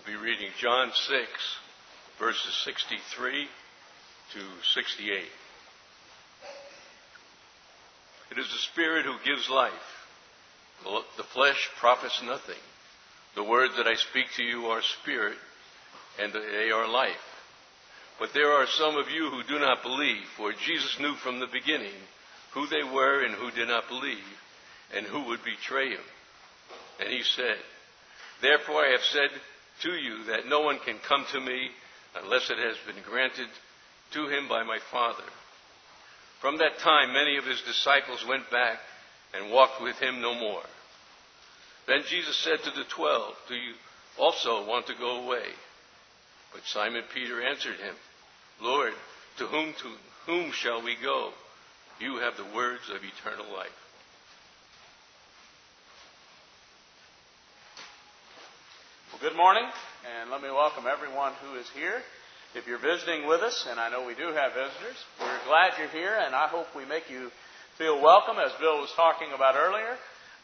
We'll be reading John 6, verses 63 to 68. It is the Spirit who gives life. The flesh profits nothing. The words that I speak to you are spirit, and they are life. But there are some of you who do not believe, for Jesus knew from the beginning who they were and who did not believe, and who would betray him. And he said, "Therefore I have said to you that no one can come to me unless it has been granted to him by my Father." From that time, many of his disciples went back and walked with him no more. Then Jesus said to the 12, "Do you also want to go away?" But Simon Peter answered him, "Lord, to whom shall we go? You have the words of eternal life." Well, good morning, and let me welcome everyone who is here. If you're visiting with us, and I know we do have visitors, we're glad you're here, and I hope we make you feel welcome, as Bill was talking about earlier,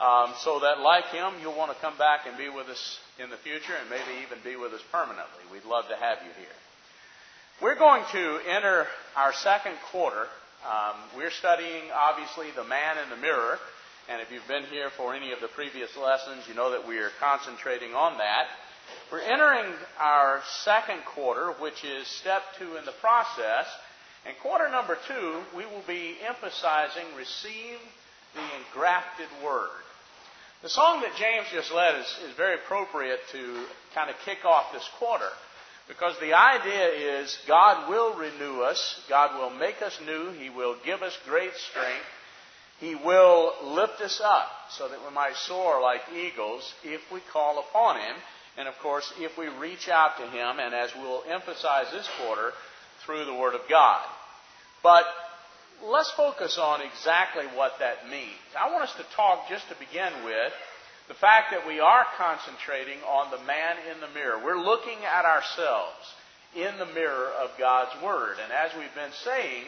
so that, like him, you'll want to come back and be with us in the future, and maybe even be with us permanently. We'd love to have you here. We're going to enter our second quarter. We're studying, obviously, the man in the mirror, and if you've been here for any of the previous lessons, you know that we are concentrating on that. We're entering our second quarter, which is step 2 in the process. And quarter number 2, we will be emphasizing receive the engrafted word. The song that James just led is very appropriate to kind of kick off this quarter, because the idea is God will renew us. God will make us new. He will give us great strength. He will lift us up so that we might soar like eagles if we call upon Him. And, of course, if we reach out to Him, and as we'll emphasize this quarter, through the Word of God. But let's focus on exactly what that means. I want us to talk, just to begin with, the fact that we are concentrating on the man in the mirror. We're looking at ourselves in the mirror of God's Word. And as we've been saying,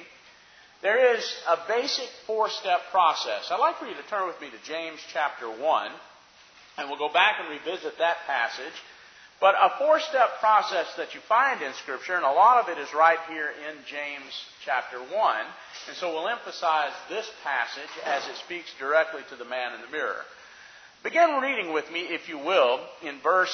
there is a basic 4-step process. I'd like for you to turn with me to James chapter 1. And we'll go back and revisit that passage. But a 4-step process that you find in Scripture, and a lot of it is right here in James chapter 1. And so we'll emphasize this passage as it speaks directly to the man in the mirror. Begin reading with me, if you will, in verse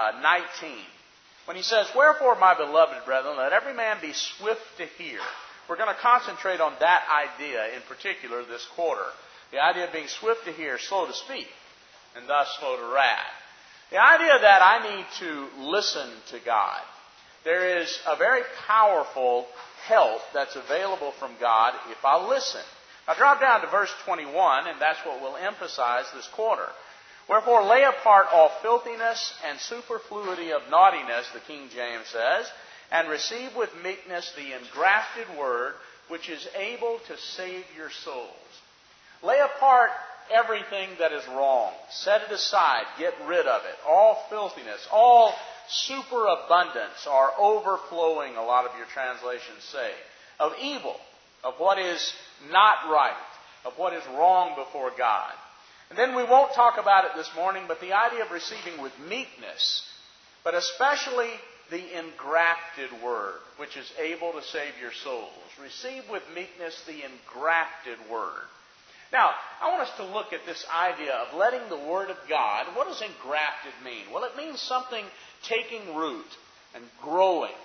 19. When he says, "Wherefore, my beloved brethren, let every man be swift to hear." We're going to concentrate on that idea in particular this quarter. The idea of being swift to hear, slow to speak, and thus slow to wrath. The idea that I need to listen to God. There is a very powerful help that's available from God if I listen. Now drop down to verse 21, and that's what we'll emphasize this quarter. "Wherefore lay apart all filthiness and superfluity of naughtiness," the King James says, "and receive with meekness the engrafted word, which is able to save your souls." Lay apart everything that is wrong. Set it aside. Get rid of it. All filthiness, all superabundance or overflowing, a lot of your translations say, of evil, of what is not right, of what is wrong before God. And then we won't talk about it this morning, but the idea of receiving with meekness, but especially the engrafted word, which is able to save your souls. Receive with meekness the engrafted word. Now, I want us to look at this idea of letting the Word of God. What does engrafted mean? Well, it means something taking root and growing.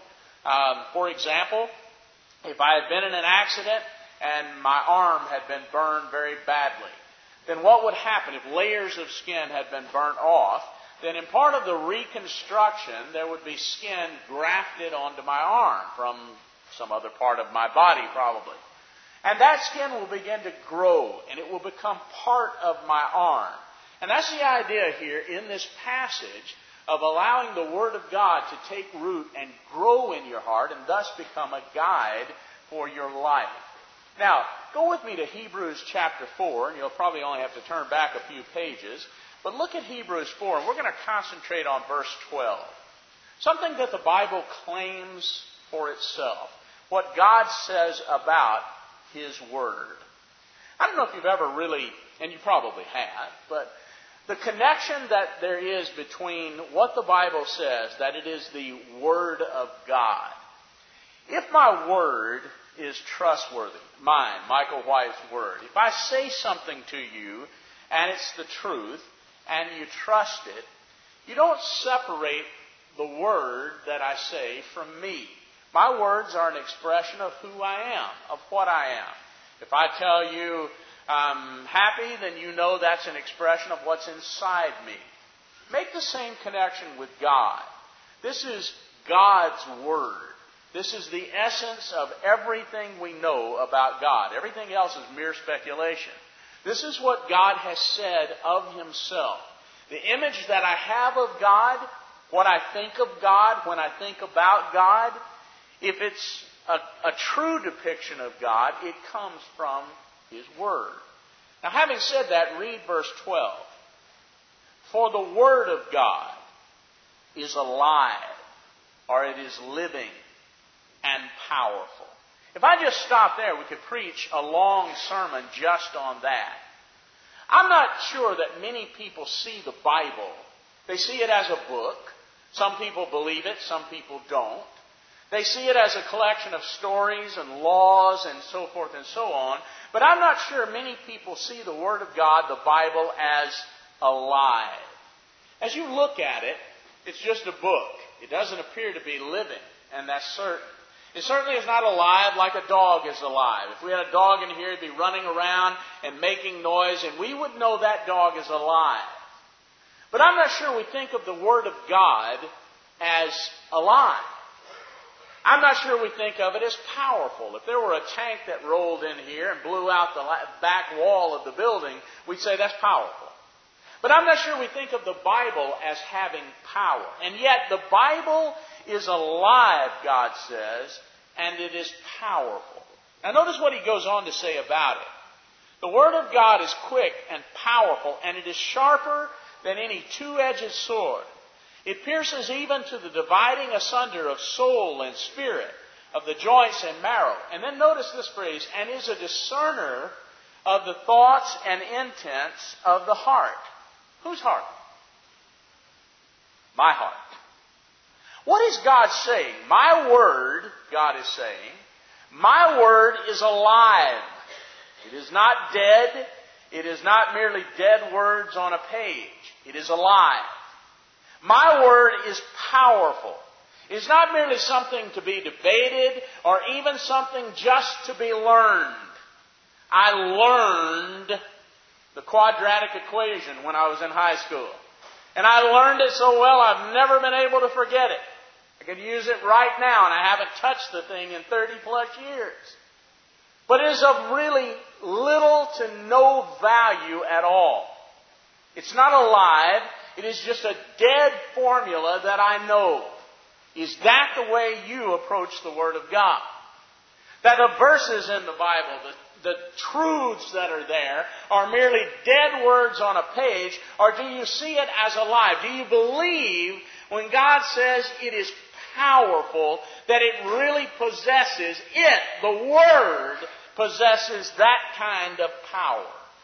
For example, if I had been in an accident and my arm had been burned very badly, then what would happen if layers of skin had been burnt off? Then in part of the reconstruction, there would be skin grafted onto my arm from some other part of my body, probably. And that skin will begin to grow, and it will become part of my arm. And that's the idea here in this passage of allowing the Word of God to take root and grow in your heart, and thus become a guide for your life. Now, go with me to Hebrews chapter 4, and you'll probably only have to turn back a few pages. But look at Hebrews 4, and we're going to concentrate on verse 12. Something that the Bible claims for itself. What God says about His Word. I don't know if you've ever really, and you probably have, but the connection that there is between what the Bible says, that it is the Word of God. If my word is trustworthy, mine, Michael White's word, if I say something to you and it's the truth and you trust it, you don't separate the word that I say from me. My words are an expression of who I am, of what I am. If I tell you I'm happy, then you know that's an expression of what's inside me. Make the same connection with God. This is God's Word. This is the essence of everything we know about God. Everything else is mere speculation. This is what God has said of Himself. The image that I have of God, what I think of God, when I think about God, if it's a true depiction of God, it comes from His Word. Now, having said that, read verse 12. For the Word of God is alive, or it is living and powerful. If I just stop there, we could preach a long sermon just on that. I'm not sure that many people see the Bible. They see it as a book. Some people believe it, some people don't. They see it as a collection of stories and laws and so forth and so on. But I'm not sure many people see the Word of God, the Bible, as alive. As you look at it, it's just a book. It doesn't appear to be living, and that's certain. It certainly is not alive like a dog is alive. If we had a dog in here, it'd be running around and making noise, and we would know that dog is alive. But I'm not sure we think of the Word of God as alive. I'm not sure we think of it as powerful. If there were a tank that rolled in here and blew out the back wall of the building, we'd say that's powerful. But I'm not sure we think of the Bible as having power. And yet the Bible is alive, God says, and it is powerful. Now notice what he goes on to say about it. The Word of God is quick and powerful, and it is sharper than any two-edged sword. It pierces even to the dividing asunder of soul and spirit, of the joints and marrow. And then notice this phrase, and is a discerner of the thoughts and intents of the heart. Whose heart? My heart. What is God saying? My Word, God is saying, my Word is alive. It is not dead. It is not merely dead words on a page. It is alive. My Word is powerful. It is not merely something to be debated or even something just to be learned. I learned the quadratic equation when I was in high school. And I learned it so well I've never been able to forget it. I can use it right now, and I haven't touched the thing in 30 plus years. But it is of really little to no value at all. It's not alive. It is just a dead formula that I know. Is that the way you approach the Word of God? That the verses in the Bible, the truths that are there, are merely dead words on a page, or do you see it as alive? Do you believe when God says it is powerful, that it really possesses it, the Word, possesses that kind of power?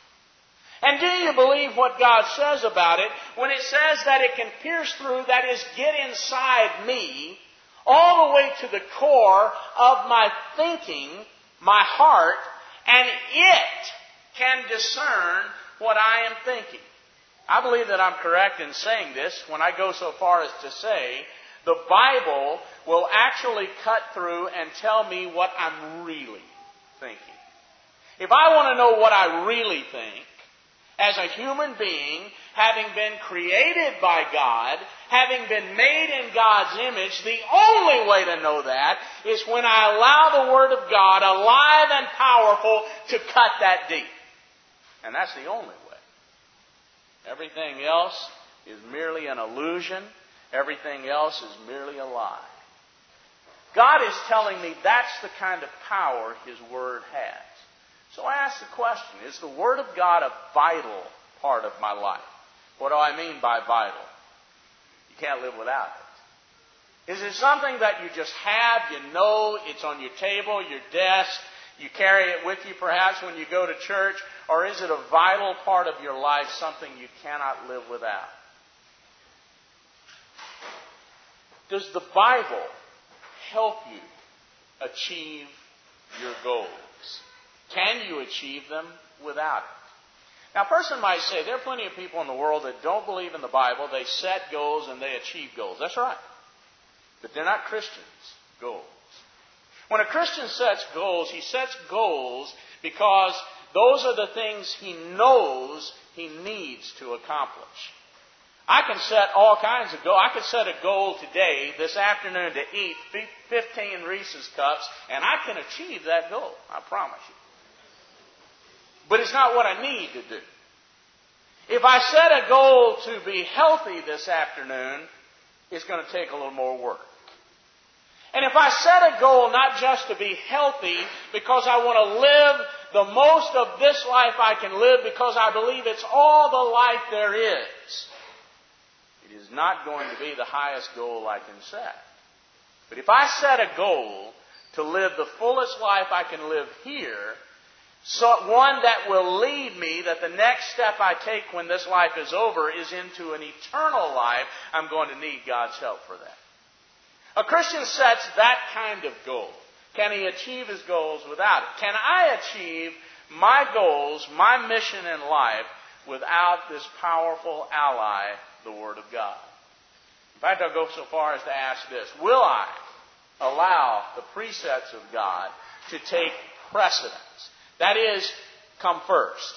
And do you believe what God says about it when it says that it can pierce through, that is, get inside me, all the way to the core of my thinking, my heart, and it can discern what I am thinking? I believe that I'm correct in saying this when I go so far as to say the Bible will actually cut through and tell me what I'm really thinking. If I want to know what I really think, as a human being, having been created by God, having been made in God's image, the only way to know that is when I allow the Word of God, alive and powerful, to cut that deep. And that's the only way. Everything else is merely an illusion. Everything else is merely a lie. God is telling me that's the kind of power His Word has. So I ask the question, is the Word of God a vital part of my life? What do I mean by vital? You can't live without it. Is it something that you just have, you know, it's on your table, your desk, You carry it with you perhaps when you go to church? Or is it a vital part of your life, something you cannot live without? Does the Bible help you achieve your goals? Can you achieve them without it? Now, a person might say, there are plenty of people in the world that don't believe in the Bible. They set goals and they achieve goals. That's right. But they're not Christians' goals. When a Christian sets goals, he sets goals because those are the things he knows he needs to accomplish. I can set all kinds of goals. I could set a goal today, this afternoon, to eat 15 Reese's Cups, and I can achieve that goal. I promise you. But it's not what I need to do. If I set a goal to be healthy this afternoon, it's going to take a little more work. And if I set a goal not just to be healthy because I want to live the most of this life I can live because I believe it's all the life there is, it is not going to be the highest goal I can set. But if I set a goal to live the fullest life I can live here, so one that will lead me, that the next step I take when this life is over is into an eternal life, I'm going to need God's help for that. A Christian sets that kind of goal. Can he achieve his goals without it? Can I achieve my goals, my mission in life, without this powerful ally, the Word of God? In fact, I'll go so far as to ask this. Will I allow the precepts of God to take precedence? That is, come first.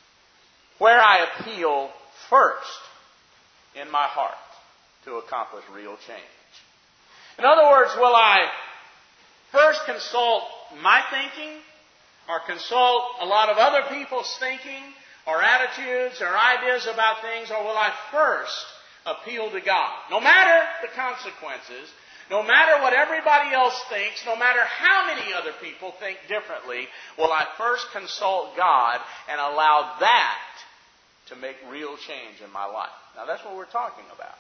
Where I appeal first in my heart to accomplish real change. In other words, will I first consult my thinking or consult a lot of other people's thinking or attitudes or ideas about things, or will I first appeal to God? No matter the consequences, no matter what everybody else thinks, no matter how many other people think differently, will I first consult God and allow that to make real change in my life? Now that's what we're talking about.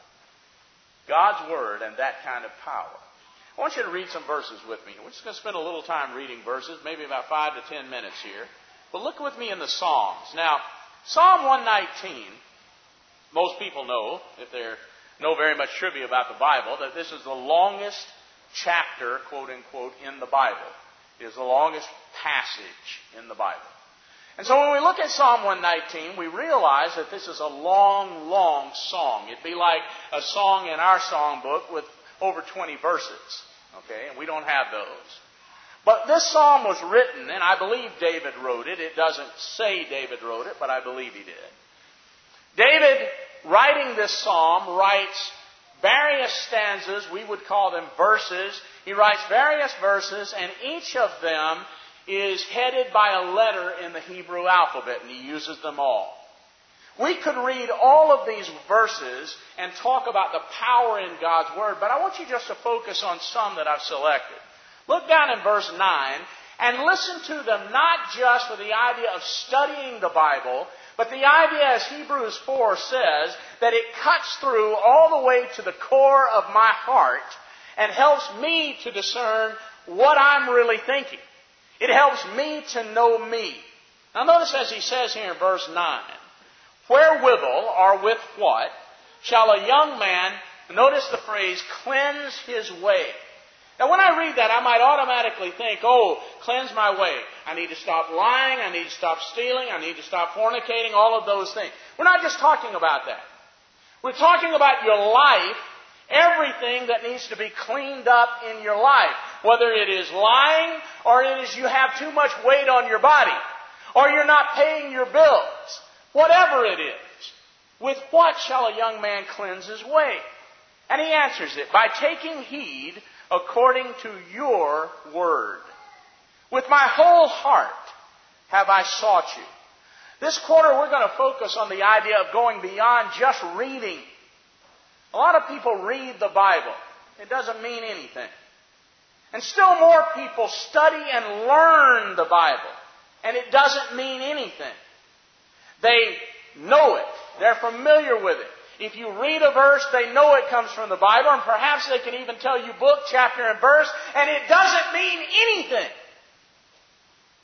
God's Word and that kind of power. I want you to read some verses with me. We're just going to spend a little time reading verses, maybe about 5 to 10 minutes here. But look with me in the Psalms. Now, Psalm 119, most people know, if they know very much trivia about the Bible, that this is the longest chapter, quote unquote, in the Bible. It is the longest passage in the Bible. And so when we look at Psalm 119, we realize that this is a long, long song. It'd be like a song in our songbook with over 20 verses. Okay, and we don't have those. But this psalm was written, and I believe David wrote it. It doesn't say David wrote it, but I believe he did. David, writing this psalm, writes various stanzas. We would call them verses. He writes various verses, and each of them is headed by a letter in the Hebrew alphabet, and he uses them all. We could read all of these verses and talk about the power in God's Word, but I want you just to focus on some that I've selected. Look down in verse 9 and listen to them not just with the idea of studying the Bible, but the idea, as Hebrews 4 says, that it cuts through all the way to the core of my heart and helps me to discern what I'm really thinking. It helps me to know me. Now notice as he says here in verse 9, wherewithal, or with what, shall a young man, notice the phrase, cleanse his way. Now when I read that, I might automatically think, oh, cleanse my way. I need to stop lying, I need to stop stealing, I need to stop fornicating, all of those things. We're not just talking about that. We're talking about your life, everything that needs to be cleaned up in your life. Whether it is lying, or it is you have too much weight on your body, or you're not paying your bills. Whatever it is. With what shall a young man cleanse his way? And he answers it, by taking heed according to your word. With my whole heart have I sought you. This quarter we're going to focus on the idea of going beyond just reading. A lot of people read the Bible. It doesn't mean anything. And still more people study and learn the Bible. And it doesn't mean anything. They know it. They're familiar with it. If you read a verse, they know it comes from the Bible, and perhaps they can even tell you book, chapter, and verse, and it doesn't mean anything.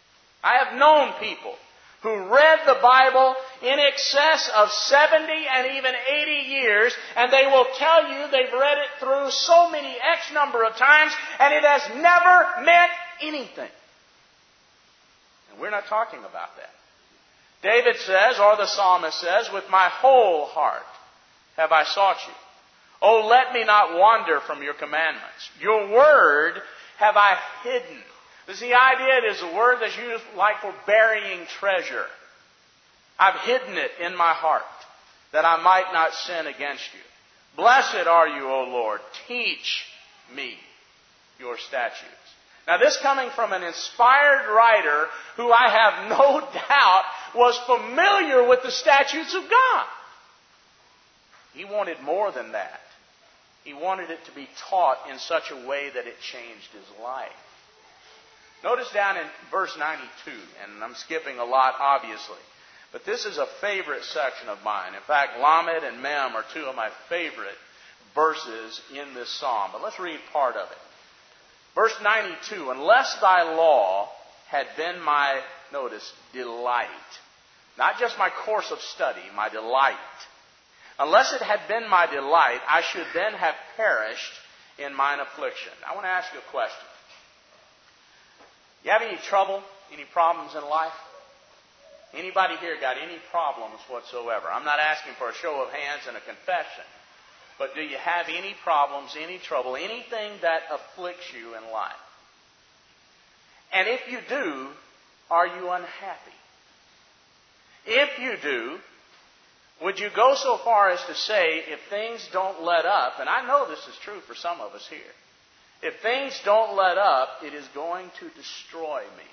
I have known people who read the Bible in excess of 70 and even 80 years, and they will tell you they've read it through so many X number of times, and it has never meant anything. And we're not talking about that. David says, or the psalmist says, with my whole heart have I sought you. Oh, let me not wander from your commandments. Your word have I hidden. This is the idea. It is a word that's used like for burying treasure. I've hidden it in my heart that I might not sin against you. Blessed are you, O Lord. Teach me your statutes. Now this coming from an inspired writer who I have no doubt was familiar with the statutes of God. He wanted more than that. He wanted it to be taught in such a way that it changed his life. Notice down in verse 92, and I'm skipping a lot obviously, but this is a favorite section of mine. In fact, Lamed and Mem are two of my favorite verses in this psalm. But let's read part of it. Verse 92, unless thy law had been my, notice, delight. Not just my course of study, my delight. Unless it had been my delight, I should then have perished in mine affliction. I want to ask you a question. You have any trouble, any problems in life? Anybody here got any problems whatsoever? I'm not asking for a show of hands and a confession. But do you have any problems, any trouble, anything that afflicts you in life? And if you do, are you unhappy? If you do, would you go so far as to say, if things don't let up, and I know this is true for some of us here, if things don't let up, it is going to destroy me.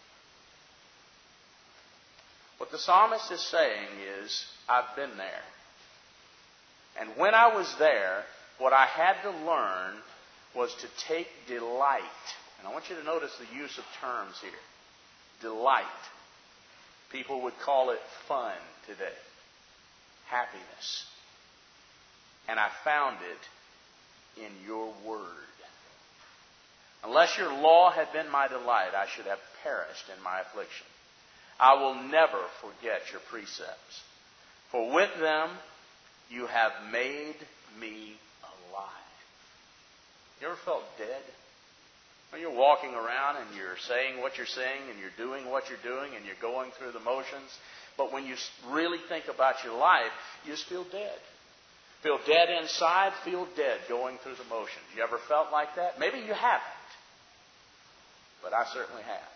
What the psalmist is saying is, I've been there. And when I was there, what I had to learn was to take delight. And I want you to notice the use of terms here. Delight. People would call it fun today. Happiness. And I found it in your word. Unless your law had been my delight, I should have perished in my affliction. I will never forget your precepts. For with them you have made me alive. You ever felt dead? When you're walking around and you're saying what you're saying and you're doing what you're doing and you're going through the motions, but when you really think about your life, you just feel dead. Feel dead inside, feel dead going through the motions. You ever felt like that? Maybe you haven't. But I certainly have.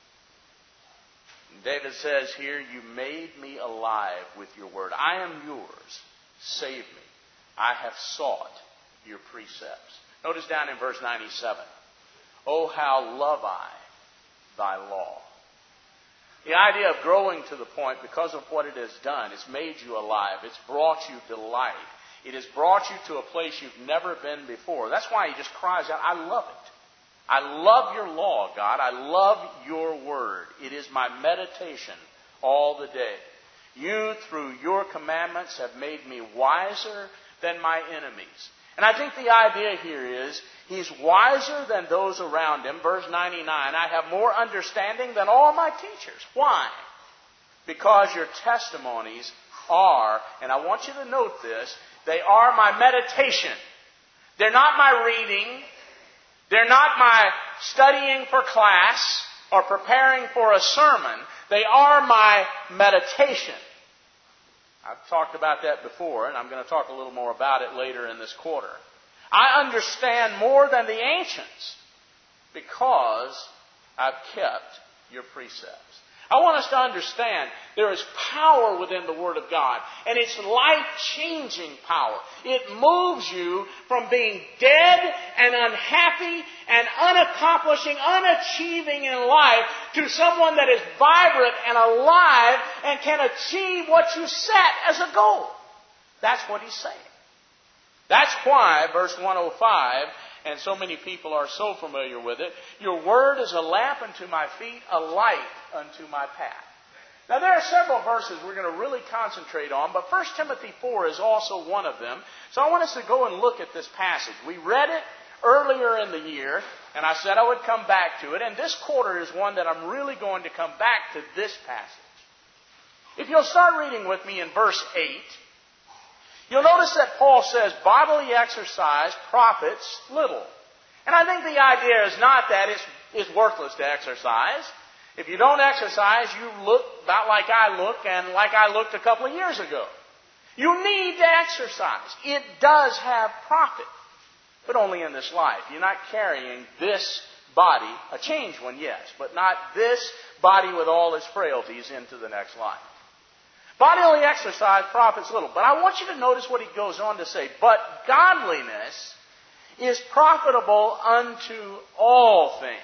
And David says here, you made me alive with your word. I am yours. Save me. I have sought your precepts. Notice down in verse 97. Oh, how love I thy law. The idea of growing to the point, because of what it has done, it's made you alive. It's brought you delight. It has brought you to a place you've never been before. That's why he just cries out, I love it. I love your law, God. I love your word. It is my meditation all the day. You, through your commandments, have made me wiser than my enemies. And I think the idea here is, he's wiser than those around him. Verse 99, I have more understanding than all my teachers. Why? Because your testimonies are, and I want you to note this, they are my meditation. They're not my reading. They're not my studying for class or preparing for a sermon. They are my meditation. I've talked about that before, and I'm going to talk a little more about it later in this quarter. I understand more than the ancients because I've kept your precepts. I want us to understand there is power within the Word of God, and it's life-changing power. It moves you from being dead and unhappy and unaccomplishing, unachieving in life to someone that is vibrant and alive and can achieve what you set as a goal. That's what he's saying. That's why, verse 105, and so many people are so familiar with it, your word is a lamp unto my feet, a light unto my path. Now there are several verses we're going to really concentrate on, but 1 Timothy 4 is also one of them. So I want us to go and look at this passage. We read it earlier in the year, and I said I would come back to it. And this quarter is one that I'm really going to come back to this passage. If you'll start reading with me in verse 8, you'll notice that Paul says bodily exercise profits little. And I think the idea is not that it's worthless to exercise. If you don't exercise, you look about like I look and like I looked a couple of years ago. You need to exercise. It does have profit, but only in this life. You're not carrying this body, a changed one, yes, but not this body with all its frailties into the next life. Bodily exercise profits little. But I want you to notice what he goes on to say. But godliness is profitable unto all things.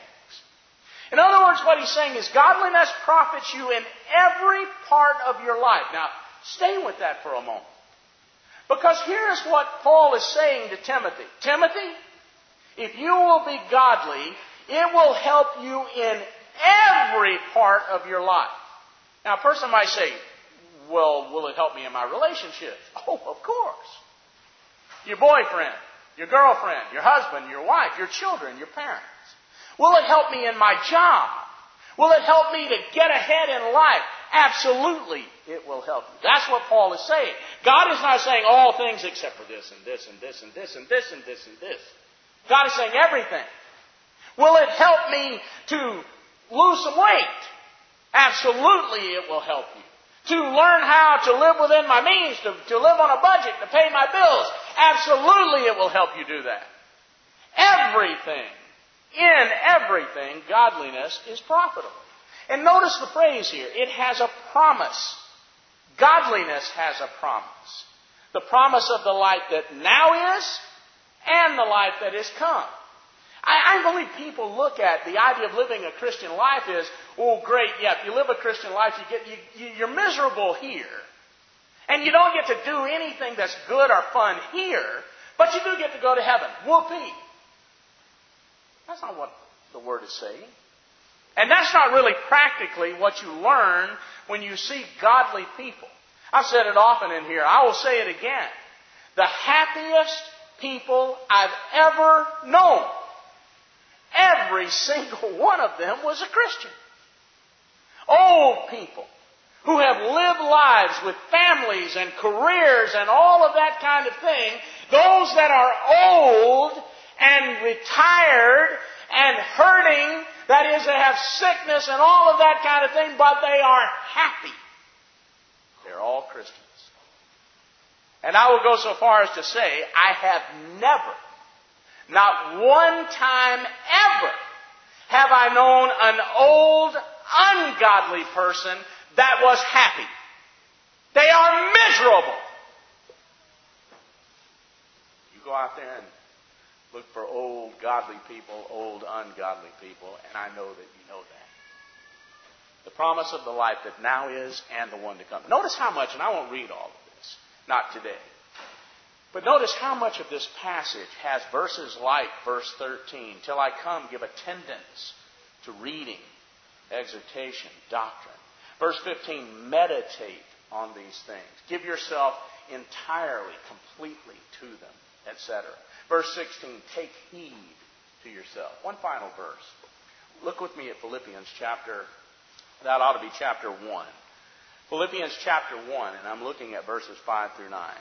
In other words, what he's saying is godliness profits you in every part of your life. Now, stay with that for a moment. Because here's what Paul is saying to Timothy. Timothy, if you will be godly, it will help you in every part of your life. Now, a person might say, well, will it help me in my relationships? Oh, of course. Your boyfriend, your girlfriend, your husband, your wife, your children, your parents. Will it help me in my job? Will it help me to get ahead in life? Absolutely, it will help you. That's what Paul is saying. God is not saying all things except for this and this and this and this and this and this and this. God is saying everything. Will it help me to lose some weight? Absolutely, it will help you. To learn how to live within my means, to live on a budget, to pay my bills. Absolutely, it will help you do that. Everything. In everything, godliness is profitable. And notice the phrase here. It has a promise. Godliness has a promise. The promise of the life that now is and the life that is come. I believe people look at the idea of living a Christian life is, oh great, yeah, if you live a Christian life, you're miserable here. And you don't get to do anything that's good or fun here, but you do get to go to heaven. Whoopee. That's not what the Word is saying. And that's not really practically what you learn when you see godly people. I've said it often in here. I will say it again. The happiest people I've ever known, every single one of them was a Christian. Old people who have lived lives with families and careers and all of that kind of thing. Those that are old and retired and hurting, that is, they have sickness and all of that kind of thing, but they are happy. They're all Christians. And I will go so far as to say, I have never, not one time ever, have I known an old, ungodly person that was happy. They are miserable. You go out there and look for old godly people, old ungodly people, and I know that you know that. The promise of the life that now is and the one to come. Notice how much, and I won't read all of this, not today. But notice how much of this passage has verses like verse 13, till I come, give attendance to reading, exhortation, doctrine. Verse 15, meditate on these things. Give yourself entirely, completely to them, etc. Verse 16, take heed to yourself. One final verse. Look with me at Philippians chapter, that ought to be chapter 1. Philippians chapter 1, and I'm looking at verses 5 through 9.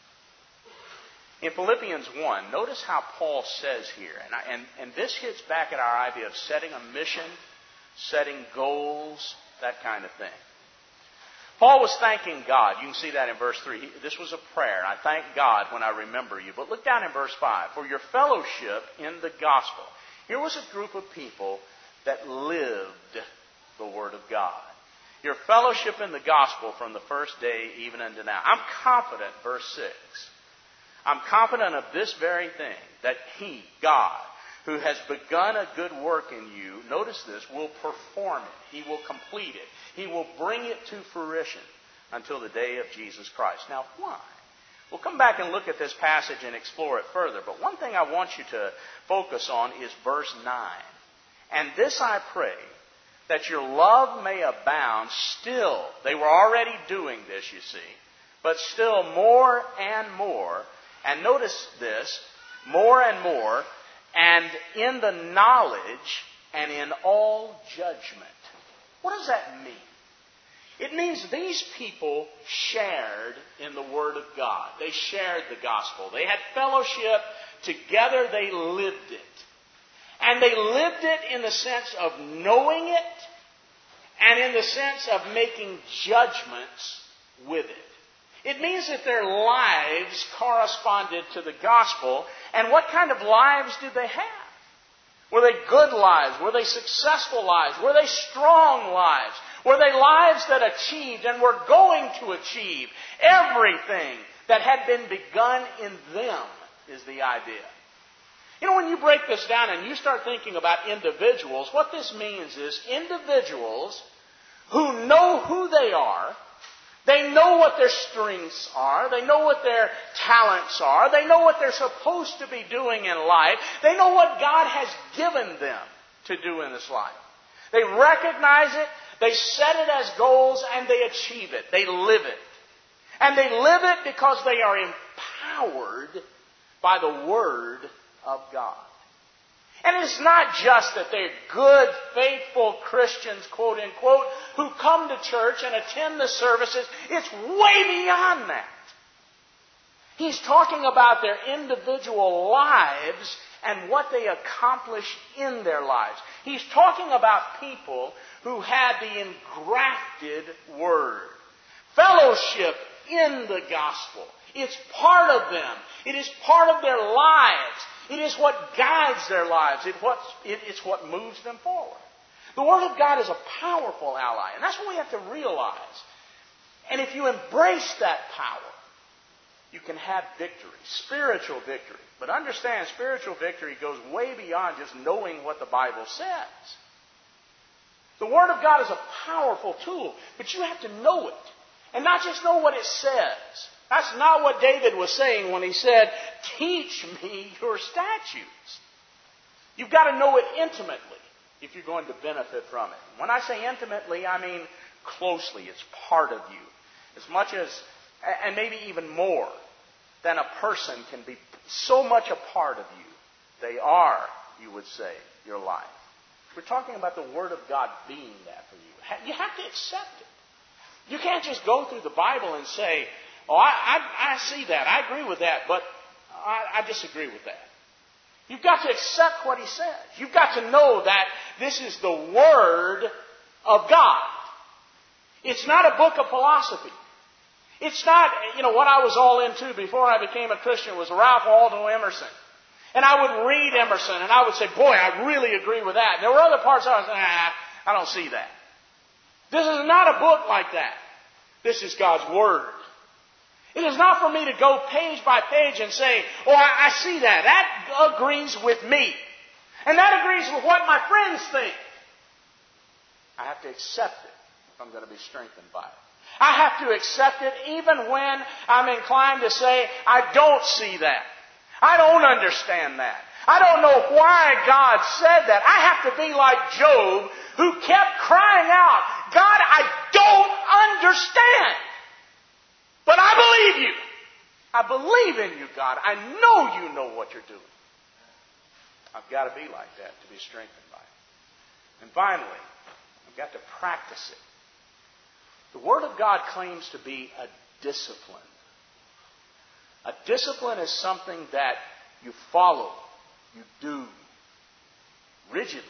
In Philippians 1, notice how Paul says here, and this hits back at our idea of setting a mission, setting goals, that kind of thing. Paul was thanking God. You can see that in verse 3. This was a prayer. I thank God when I remember you. But look down in verse 5. For your fellowship in the gospel. Here was a group of people that lived the Word of God. Your fellowship in the gospel from the first day even unto now. I'm confident, verse 6. I'm confident of this very thing, that He, God, who has begun a good work in you, notice this, will perform it. He will complete it. He will bring it to fruition until the day of Jesus Christ. Now, why? We'll come back and look at this passage and explore it further. But one thing I want you to focus on is verse 9. And this I pray, that your love may abound still. They were already doing this, you see. But still more and more. And notice this, more and more, and in the knowledge and in all judgment. What does that mean? It means these people shared in the Word of God. They shared the gospel. They had fellowship. Together they lived it. And they lived it in the sense of knowing it and in the sense of making judgments with it. It means that their lives corresponded to the gospel. And what kind of lives did they have? Were they good lives? Were they successful lives? Were they strong lives? Were they lives that achieved and were going to achieve everything that had been begun in them, is the idea. You know, when you break this down and you start thinking about individuals, what this means is individuals who know who they are. They know what their strengths are. They know what their talents are. They know what they're supposed to be doing in life. They know what God has given them to do in this life. They recognize it. They set it as goals and they achieve it. They live it. And they live it because they are empowered by the Word of God. And it's not just that they're good, faithful Christians, quote unquote, who come to church and attend the services. It's way beyond that. He's talking about their individual lives and what they accomplish in their lives. He's talking about people who had the engrafted Word. Fellowship in the gospel. It's part of them. It is part of their lives. It is what guides their lives. It's what moves them forward. The Word of God is a powerful ally, and that's what we have to realize. And if you embrace that power, you can have victory, spiritual victory. But understand, spiritual victory goes way beyond just knowing what the Bible says. The Word of God is a powerful tool, but you have to know it. And not just know what it says. That's not what David was saying when he said, teach me your statutes. You've got to know it intimately if you're going to benefit from it. When I say intimately, I mean closely. It's part of you. As much as, and maybe even more, than a person can be so much a part of you. They are, you would say, your life. We're talking about the Word of God being that for you. You have to accept it. You can't just go through the Bible and say, oh, I see that. I agree with that, but I disagree with that. You've got to accept what he says. You've got to know that this is the Word of God. It's not a book of philosophy. It's not, what I was all into before I became a Christian was Ralph Waldo Emerson. And I would read Emerson and I would say, boy, I really agree with that. And there were other parts I was saying, I don't see that. This is not a book like that. This is God's Word. It is not for me to go page by page and say, oh, I see that. That agrees with me. And that agrees with what my friends think. I have to accept it if I'm going to be strengthened by it. I have to accept it even when I'm inclined to say, I don't see that. I don't understand that. I don't know why God said that. I have to be like Job, who kept crying out, God, I don't understand. But I believe you. I believe in you, God. I know you know what you're doing. I've got to be like that to be strengthened by it. And finally, I've got to practice it. The Word of God claims to be a discipline. A discipline is something that you follow, you do rigidly.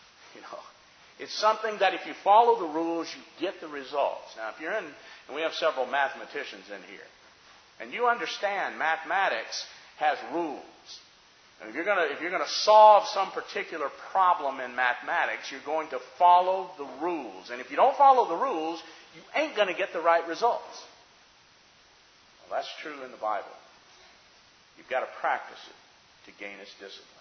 It's something that if you follow the rules, you get the results. Now, if you're in, and we have several mathematicians in here, and you understand mathematics has rules. And if you're going to solve some particular problem in mathematics, you're going to follow the rules. And if you don't follow the rules, you ain't going to get the right results. Well, that's true in the Bible. You've got to practice it to gain its discipline.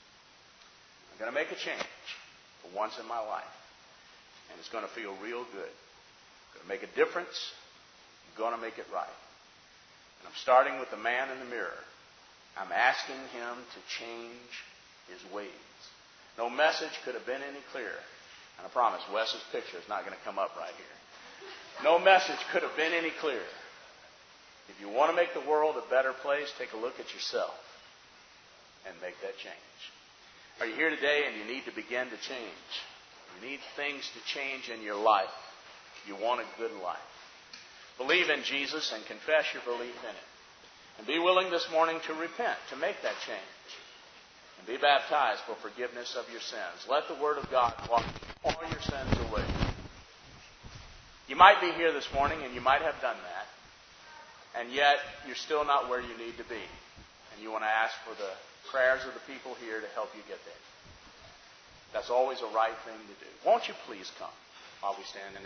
I'm going to make a change for once in my life. And it's going to feel real good. I'm going to make a difference. I'm going to make it right. And I'm starting with the man in the mirror. I'm asking him to change his ways. No message could have been any clearer. And I promise, Wes's picture is not going to come up right here. No message could have been any clearer. If you want to make the world a better place, take a look at yourself and make that change. Are you here today and you need to begin to change? You need things to change in your life. You want a good life. Believe in Jesus and confess your belief in Him. And be willing this morning to repent, to make that change. And be baptized for forgiveness of your sins. Let the Word of God wash all your sins away. You might be here this morning and you might have done that, and yet you're still not where you need to be. And you want to ask for the prayers of the people here to help you get there. That's always a right thing to do. Won't you please come while we stand in